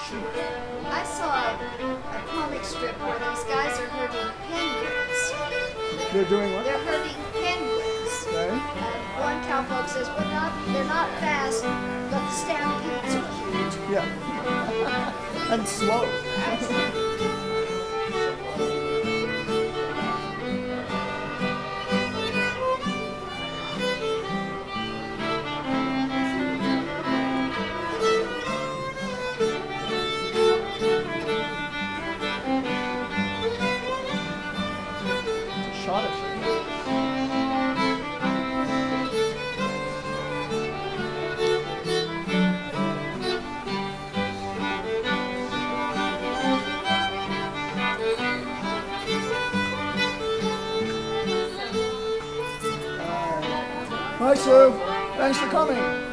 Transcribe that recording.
I saw a comic strip where these guys are herding penguins. They're doing what? They're herding penguins. Okay. And one cowpoke says, well, they're not fast, but the stampedes are cute. Yeah. And slow. Shot it. Hi, Sue. Thanks for coming.